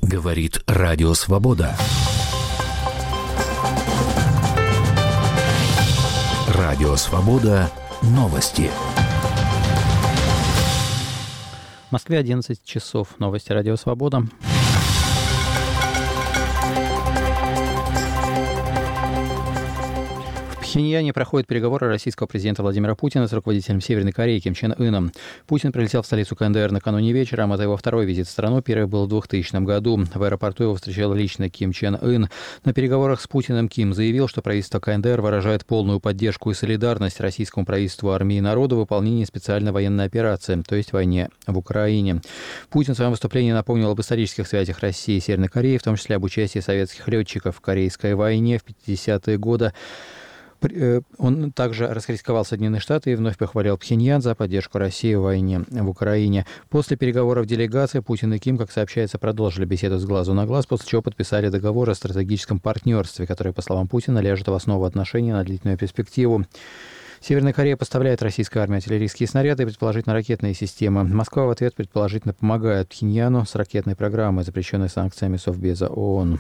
Говорит Радио Свобода. Радио Свобода. Новости. В Москве 11 часов. Новости Радио Свобода. В Пхеньяне проходят переговоры российского президента Владимира Путина с руководителем Северной Кореи Ким Чен Ыном. Путин прилетел в столицу КНДР накануне вечером. Это его второй визит в страну. Первый был в 2000 году. В аэропорту его встречал лично Ким Чен Ын. На переговорах с Путиным Ким заявил, что правительство КНДР выражает полную поддержку и солидарность российскому правительству, армии и народу в выполнении специальной военной операции, то есть войне в Украине. Путин в своем выступлении напомнил об исторических связях России и Северной Кореи, в том числе об участии советских летчиков в Корейской войне в 50-е годы. Он также раскритиковал Соединенные Штаты и вновь похвалил Пхеньян за поддержку России в войне в Украине. После переговоров делегации Путин и Ким, как сообщается, продолжили беседу с глазу на глаз, после чего подписали договор о стратегическом партнерстве, который, по словам Путина, ляжет в основу отношений на длительную перспективу. Северная Корея поставляет российской армии артиллерийские снаряды и предположительно ракетные системы. Москва в ответ предположительно помогает Пхеньяну с ракетной программой, запрещенной санкциями Совбеза ООН.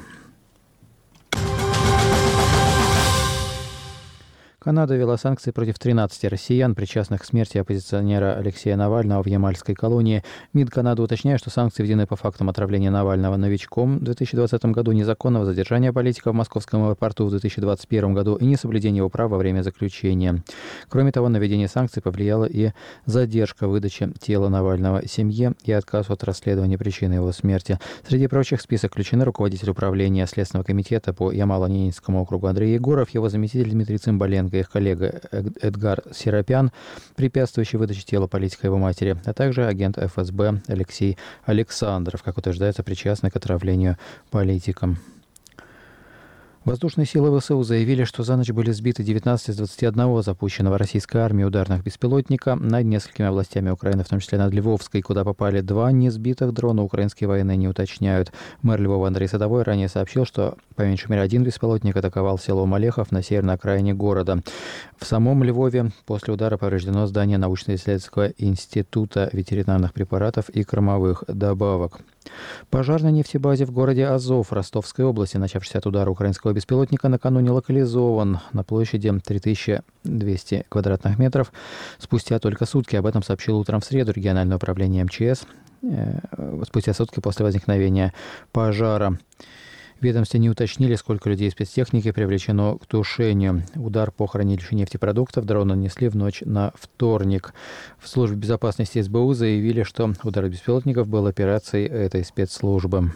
Канада ввела санкции против 13 россиян, причастных к смерти оппозиционера Алексея Навального в Ямальской колонии. МИД Канады уточняет, что санкции введены по фактам отравления Навального новичком в 2020 году, незаконного задержания политика в московском аэропорту в 2021 году и несоблюдения его прав во время заключения. Кроме того, на введение санкций повлияла и задержка выдачи тела Навального семье и отказ от расследования причины его смерти. Среди прочих в список включены руководитель управления Следственного комитета по Ямало-Ненецкому округу Андрей Егоров, его заместитель Дмитрий Цымбаленко, их коллега Эдгар Серапян, препятствующий выдаче тела политика его матери, а также агент ФСБ Алексей Александров, как утверждается, причастный к отравлению политиком. Воздушные силы ВСУ заявили, что за ночь были сбиты 19 из 21 запущенного российской армией ударных беспилотника над несколькими областями Украины, в том числе над Львовской, куда попали 2 несбитых дрона. Украинские военные не уточняют. Мэр Львова Андрей Садовой ранее сообщил, что по меньшей мере 1 беспилотник атаковал село Малехов на северной окраине города. В самом Львове после удара повреждено здание научно-исследовательского института ветеринарных препаратов и кормовых добавок. Пожар на нефтебазе в городе Азов Ростовской области, начавшийся от удара украинского беспилотника, накануне локализован на площади 3200 квадратных метров спустя только сутки. Об этом сообщил утром в среду региональное управление МЧС спустя сутки после возникновения пожара. В ведомстве не уточнили, сколько людей спецтехники привлечено к тушению. Удар по хранилищу нефтепродуктов дрона нанесли в ночь на вторник. В службе безопасности СБУ заявили, что удар беспилотников был операцией этой спецслужбы.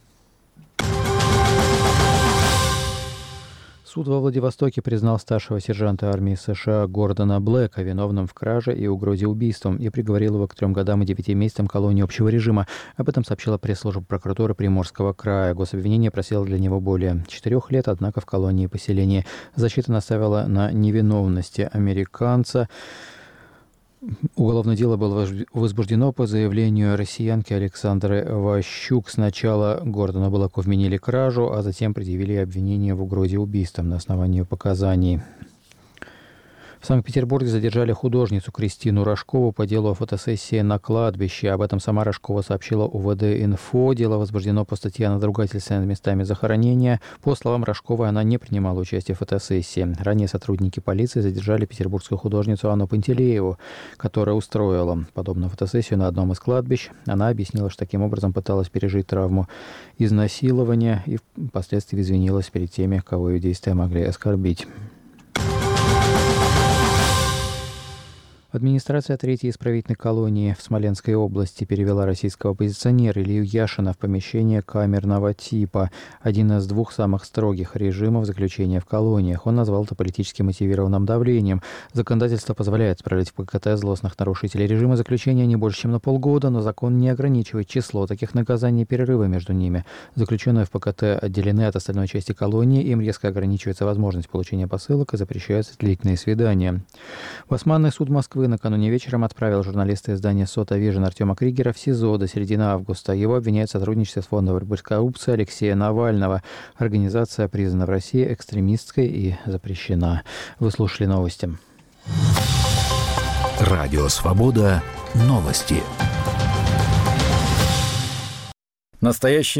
Суд во Владивостоке признал старшего сержанта армии США Гордона Блэка виновным в краже и угрозе убийством и приговорил его к 3 годам и 9 месяцам колонии общего режима. Об этом сообщила пресс-служба прокуратуры Приморского края. Гособвинение просило для него более 4 лет, однако в колонии и поселении. Защита наставила на невиновности американца. Уголовное дело было возбуждено по заявлению россиянки Александры Ващук. Сначала Гордону Блэку вменили кражу, а затем предъявили обвинение в угрозе убийством на основании показаний. В Санкт-Петербурге задержали художницу Кристину Рожкову по делу о фотосессии на кладбище. Об этом сама Рожкова сообщила УВД-Инфо. Дело возбуждено по статье о надругательстве над местами захоронения. По словам Рожковой, она не принимала участие в фотосессии. Ранее сотрудники полиции задержали петербургскую художницу Анну Пантелееву, которая устроила подобную фотосессию на одном из кладбищ. Она объяснила, что таким образом пыталась пережить травму изнасилования и впоследствии извинилась перед теми, кого ее действия могли оскорбить. Администрация 3-й исправительной колонии в Смоленской области перевела российского оппозиционера Илью Яшина в помещение камерного типа, один из 2 самых строгих режимов заключения в колониях. Он назвал это политически мотивированным давлением. Законодательство позволяет отправлять в ПКТ злостных нарушителей режима заключения не больше, чем на полгода, но закон не ограничивает число таких наказаний и перерывы между ними. Заключенные в ПКТ отделены от остальной части колонии, им резко ограничивается возможность получения посылок и запрещаются длительные свидания. Басманный суд Москвы накануне вечером отправил журналиста издания «Сота Вижн» Артема Кригера в СИЗО до середины августа. Его обвиняют в сотрудничестве с фондом борьбы с коррупцией Алексея Навального. Организация признана в России экстремистской и запрещена. Вы слушали новости. Радио Свобода. Новости. Настоящий